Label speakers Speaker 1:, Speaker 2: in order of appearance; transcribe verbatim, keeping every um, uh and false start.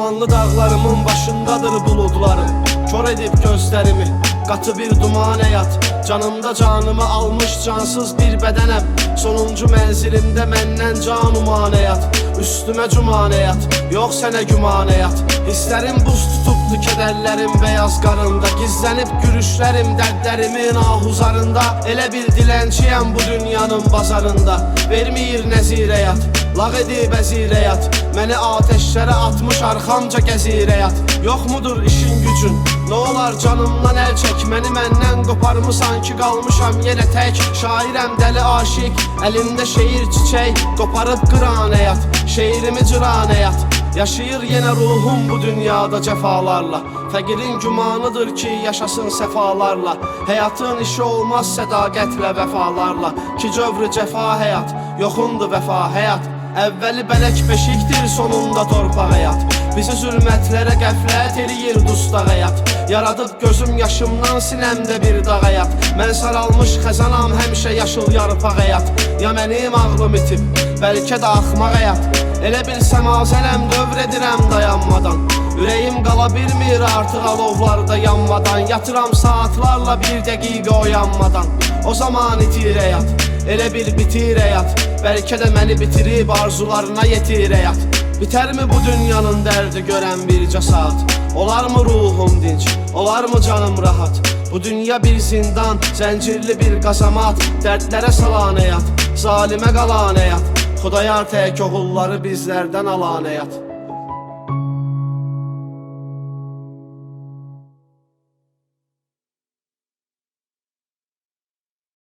Speaker 1: Dumanlı dağlarımın başındadır buludlarım. Kör edip gözlərimi, qatı bir duman həyat. Canımda canımı almış cansız bir bədənəm. Sonuncu mənzilimdə məndən can uman həyat. Üstümə cuman həyat, yox sənə güman həyat. Hisslərim buz tutubdu, kədərlərim beyaz qarında. Gizlənib gülüşlərim dərdlərimin ahuzarında. Elə bir dilənçiyəm bu dünyanın bazarında. Verməyir nəzir həyat, lağ edib əzir həyat. Məni ateşlərə atmış arxamca gəzir həyat. Yox mudur işin gücün, nə olar canımdan əl çək. Məni məndən qoparmısan ki qalmışam yenə tək. Şairəm dəli aşiq, əlimdə şeir çiçək. Qoparıb qıran həyat, şeirimi cıran həyat. Yaşayır yenə ruhum bu dünyada cəfalarla. Fəqirin gümanıdır ki yaşasın səfalarla. Həyatın işi olmaz sədaqətlə vəfalarla. Ki cövrü cəfa həyat, yoxundur vəfa həyat. Əvvəli bələk beşikdir, sonunda torpaq həyat. Bizi zülmətlərə qəflət eləyir dustaq həyat. Yaradıb gözüm yaşımdan sinəmdə bir dağ həyat. Mən saralmış xəzanam, həmişə yaşıl yarpaq həyat. Ya mənim ağlım itib, bəlkə də axmaq həyat. Elə bil səmazənəm, dövr edirəm dayanmadan. Ürəyim qala bilmir artıq alovlarda yanmadan. Yatıram saatlarla bir dəqiqə oyanmadan. O zaman itir həyat, elə bil bitir həyat. Bəlkə də məni bitirib arzularına yetir həyat. Bitermi bu dünyanın dərdi görən bircə saat? Olarmı ruhum dinç, olarmı canım rahat? Bu dünya bir zindan, zəncirli bir qazamat. Dərdlərə salan həyat, zalimə qalan həyat. Xudayar tək oğulları bizlərdən alan həyat.